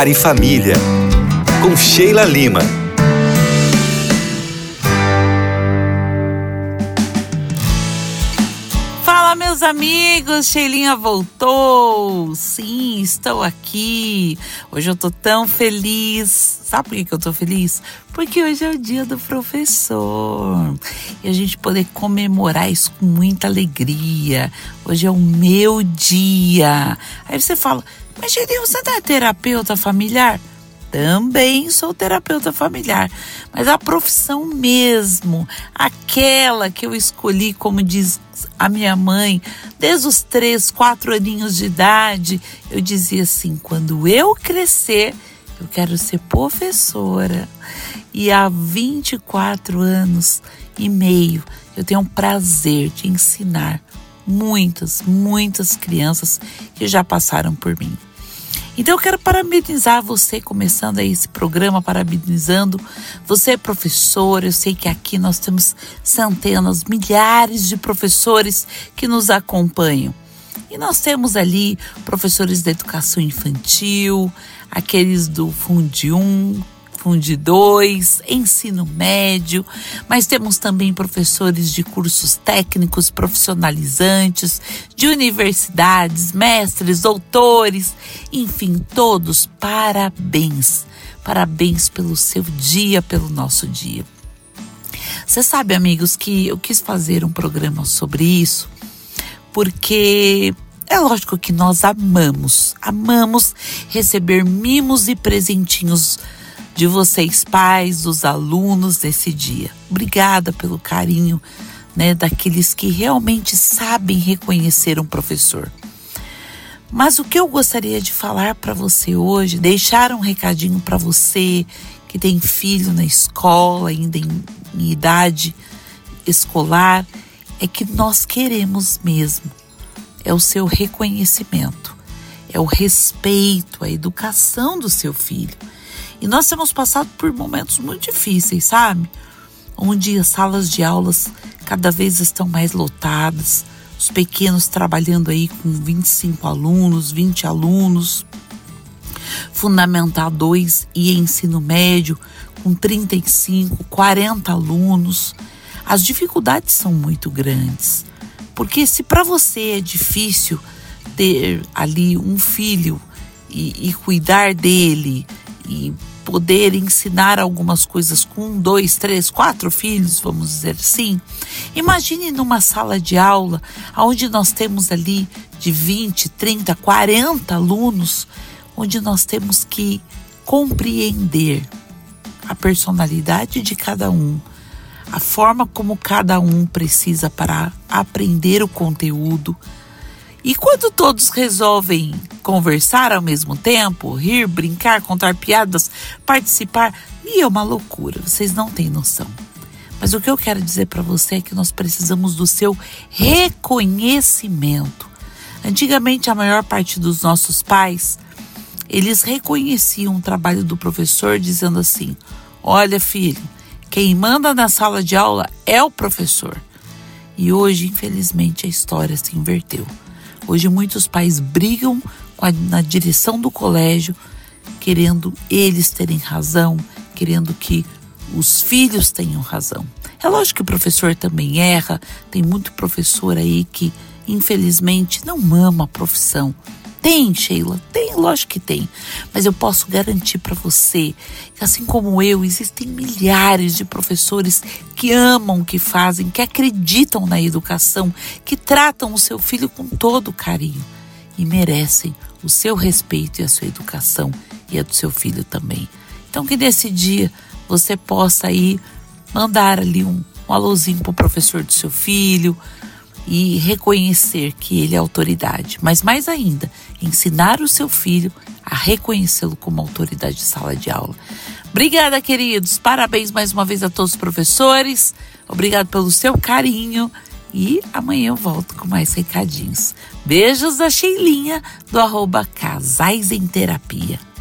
Lar e Família, com Sheila Lima. Fala, meus amigos, Sheilinha voltou. Sim, estou aqui. Hoje eu tô tão feliz. Sabe por que eu tô feliz? Porque hoje é o dia do professor. E a gente poder comemorar isso com muita alegria. Hoje é o meu dia. Aí você fala, mas Sheilinha, você não é terapeuta familiar? Também sou terapeuta familiar, mas a profissão mesmo, aquela que eu escolhi, como diz a minha mãe, desde os 3, 4 aninhos de idade, eu dizia assim, quando eu crescer, eu quero ser professora. E há 24 anos e meio, eu tenho o prazer de ensinar muitas crianças que já passaram por mim. Então eu quero parabenizar você, começando aí esse programa, parabenizando você, professor. Eu sei que aqui nós temos centenas, milhares de professores que nos acompanham. E nós temos ali professores da educação infantil, aqueles do Fundi 1, Fundi 2, ensino médio, mas temos também professores de cursos técnicos profissionalizantes, de universidades, mestres, doutores, enfim, todos, parabéns. Parabéns pelo seu dia, pelo nosso dia. Você sabe, amigos, que eu quis fazer um programa sobre isso, porque é lógico que nós amamos receber mimos e presentinhos de vocês, pais, dos alunos nesse dia. Obrigada pelo carinho, daqueles que realmente sabem reconhecer um professor. Mas o que eu gostaria de falar para você hoje, deixar um recadinho para você que tem filho na escola, ainda em idade escolar, é que nós queremos mesmo. É o seu reconhecimento, é o respeito, a educação do seu filho. E nós temos passado por momentos muito difíceis, sabe? Onde as salas de aulas cada vez estão mais lotadas, os pequenos trabalhando aí com 25 alunos, 20 alunos, Fundamental 2 e ensino médio com 35, 40 alunos. As dificuldades são muito grandes, porque se para você é difícil ter ali um filho e cuidar dele e poder ensinar algumas coisas com 1, 2, 3, 4 filhos, vamos dizer assim. Imagine numa sala de aula, onde nós temos ali de 20, 30, 40 alunos, onde nós temos que compreender a personalidade de cada um, a forma como cada um precisa para aprender o conteúdo. E quando todos resolvem conversar ao mesmo tempo, rir, brincar, contar piadas, participar, e é uma loucura, vocês não têm noção. Mas o que eu quero dizer para você é que nós precisamos do seu reconhecimento. Antigamente, a maior parte dos nossos pais, eles reconheciam o trabalho do professor dizendo assim, olha filho, quem manda na sala de aula é o professor. E hoje, infelizmente, a história se inverteu. Hoje muitos pais brigam na direção do colégio, querendo eles terem razão, querendo que os filhos tenham razão. É lógico que o professor também erra, tem muito professor aí que infelizmente não ama a profissão. Tem, Sheila? Tem, lógico que tem. Mas eu posso garantir para você que, assim como eu, existem milhares de professores que amam o que fazem, que acreditam na educação, que tratam o seu filho com todo carinho e merecem o seu respeito e a sua educação e a do seu filho também. Então, que nesse dia você possa aí mandar ali um alôzinho para o professor do seu filho, e reconhecer que ele é autoridade, mas mais ainda, ensinar o seu filho a reconhecê-lo como autoridade de sala de aula. Obrigada, queridos, parabéns mais uma vez a todos os professores, obrigado pelo seu carinho e amanhã eu volto com mais recadinhos. Beijos da Sheilinha do @Casais em Terapia.